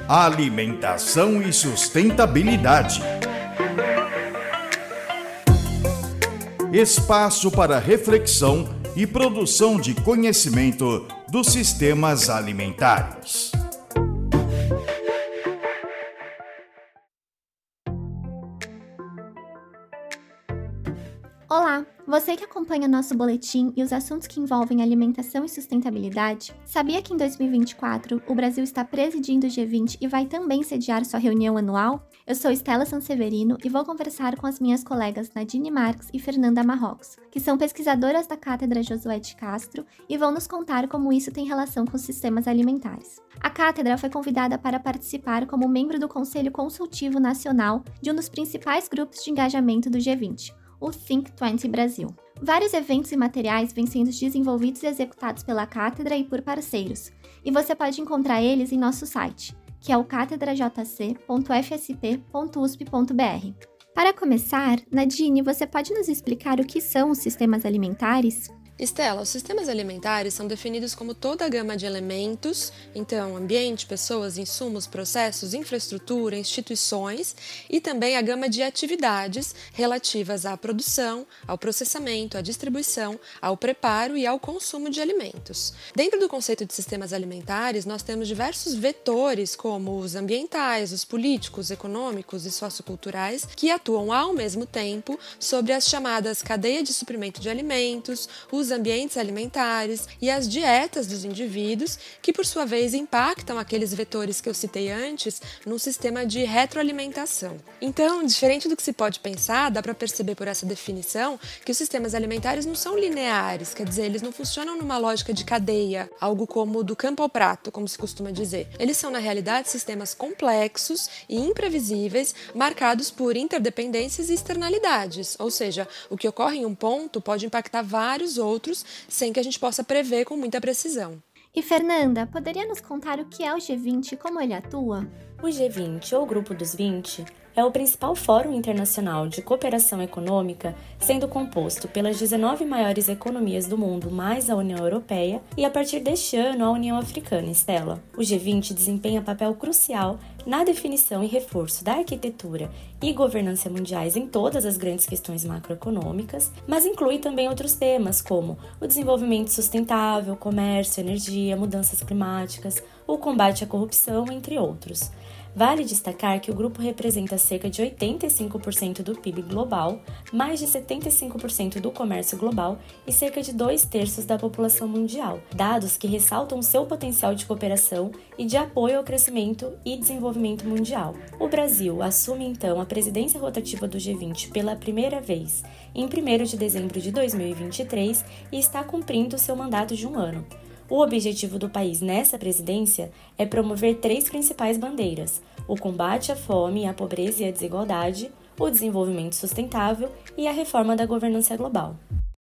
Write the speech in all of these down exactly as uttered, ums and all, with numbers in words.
Alimentação e sustentabilidade. Espaço para reflexão e produção de conhecimento dos sistemas alimentares. Olá, você que acompanha nosso boletim e os assuntos que envolvem alimentação e sustentabilidade, sabia que em dois mil e vinte e quatro o Brasil está presidindo o G vinte e vai também sediar sua reunião anual? Eu sou Estela Sanseverino e vou conversar com as minhas colegas Nadine Marques e Fernanda Marrocos, que são pesquisadoras da Cátedra Josué de Castro e vão nos contar como isso tem relação com os sistemas alimentares. A cátedra foi convidada para participar como membro do Conselho Consultivo Nacional de um dos principais grupos de engajamento do G vinte, o Think vinte Brasil. Vários eventos e materiais vêm sendo desenvolvidos e executados pela cátedra e por parceiros, e você pode encontrar eles em nosso site, que é o cátedra j c ponto f s p ponto u s p ponto b r. Para começar, Nadine, você pode nos explicar o que são os sistemas alimentares? Estela, os sistemas alimentares são definidos como toda a gama de elementos, então ambiente, pessoas, insumos, processos, infraestrutura, instituições e também a gama de atividades relativas à produção, ao processamento, à distribuição, ao preparo e ao consumo de alimentos. Dentro do conceito de sistemas alimentares, nós temos diversos vetores como os ambientais, os políticos, econômicos e socioculturais que atuam ao mesmo tempo sobre as chamadas cadeias de suprimento de alimentos, os os ambientes alimentares e as dietas dos indivíduos, que por sua vez impactam aqueles vetores que eu citei antes num sistema de retroalimentação. Então, diferente do que se pode pensar, dá para perceber por essa definição que os sistemas alimentares não são lineares, quer dizer, eles não funcionam numa lógica de cadeia, algo como do campo ao prato, como se costuma dizer. Eles são, na realidade, sistemas complexos e imprevisíveis, marcados por interdependências e externalidades, ou seja, o que ocorre em um ponto pode impactar vários outros outros, sem que a gente possa prever com muita precisão. E Fernanda, poderia nos contar o que é o G vinte e como ele atua? O G vinte, ou Grupo dos vinte, é o principal fórum internacional de cooperação econômica, sendo composto pelas dezenove maiores economias do mundo, mais a União Europeia, e a partir deste ano a União Africana, Estela. O G vinte desempenha papel crucial na definição e reforço da arquitetura e governança mundiais em todas as grandes questões macroeconômicas, mas inclui também outros temas como o desenvolvimento sustentável, comércio, energia, mudanças climáticas, o combate à corrupção, entre outros. Vale destacar que o grupo representa cerca de oitenta e cinco por cento do P I B global, mais de setenta e cinco por cento do comércio global e cerca de dois terços da população mundial, dados que ressaltam seu potencial de cooperação e de apoio ao crescimento e desenvolvimento mundial. O Brasil assume então a presidência rotativa do G vinte pela primeira vez, em primeiro de dezembro de dois mil e vinte e três, e está cumprindo seu mandato de um ano. O objetivo do país nessa presidência é promover três principais bandeiras: o combate à fome, à pobreza e à desigualdade, o desenvolvimento sustentável e a reforma da governança global.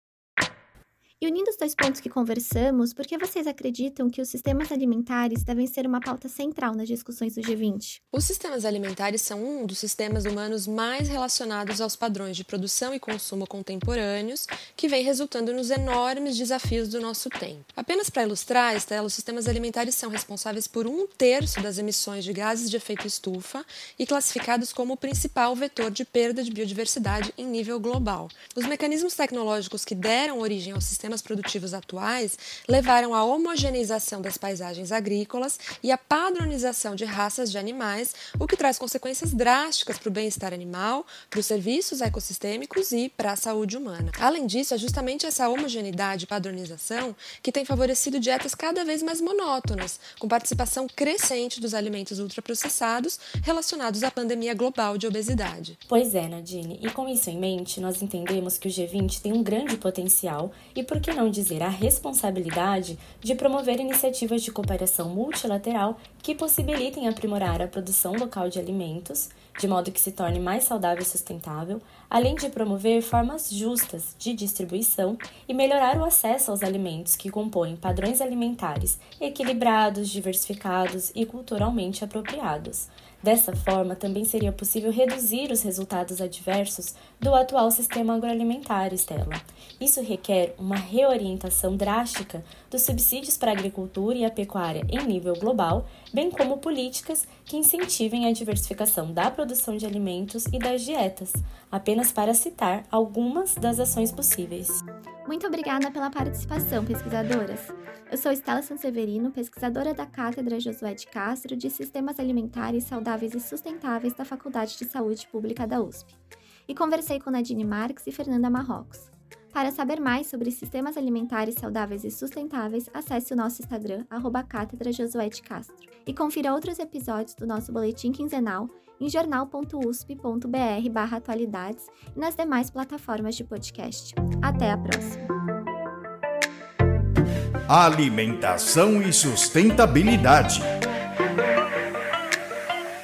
E unindo os dois pontos que conversamos, por que vocês acreditam que os sistemas alimentares devem ser uma pauta central nas discussões do G vinte? Os sistemas alimentares são um dos sistemas humanos mais relacionados aos padrões de produção e consumo contemporâneos, que vem resultando nos enormes desafios do nosso tempo. Apenas para ilustrar, Estela, os sistemas alimentares são responsáveis por um terço das emissões de gases de efeito estufa e classificados como o principal vetor de perda de biodiversidade em nível global. Os mecanismos tecnológicos que deram origem aos sistemas sistemas produtivos atuais levaram à homogeneização das paisagens agrícolas e à padronização de raças de animais, o que traz consequências drásticas para o bem-estar animal, para os serviços ecossistêmicos e para a saúde humana. Além disso, é justamente essa homogeneidade e padronização que tem favorecido dietas cada vez mais monótonas, com participação crescente dos alimentos ultraprocessados relacionados à pandemia global de obesidade. Pois é, Nadine, e com isso em mente, nós entendemos que o G vinte tem um grande potencial e, por que não dizer, a responsabilidade de promover iniciativas de cooperação multilateral que possibilitem aprimorar a produção local de alimentos, de modo que se torne mais saudável e sustentável, além de promover formas justas de distribuição e melhorar o acesso aos alimentos que compõem padrões alimentares equilibrados, diversificados e culturalmente apropriados. Dessa forma, também seria possível reduzir os resultados adversos do atual sistema agroalimentar, Estela. Isso requer uma reorientação drástica dos subsídios para a agricultura e a pecuária em nível global, bem como políticas que incentivem a diversificação da produção de alimentos e das dietas, apenas para citar algumas das ações possíveis. Muito obrigada pela participação, pesquisadoras. Eu sou Estela Sanseverino, pesquisadora da Cátedra Josué de Castro de Sistemas Alimentares Saudáveis e Sustentáveis da Faculdade de Saúde Pública da U S P. E conversei com Nadine Marques e Fernanda Marrocos. Para saber mais sobre sistemas alimentares saudáveis e sustentáveis, acesse o nosso Instagram, arroba Cátedra Josué de Castro. E confira outros episódios do nosso boletim quinzenal em jornal ponto u s p ponto b r barra atualidades e nas demais plataformas de podcast. Até a próxima! Alimentação e sustentabilidade.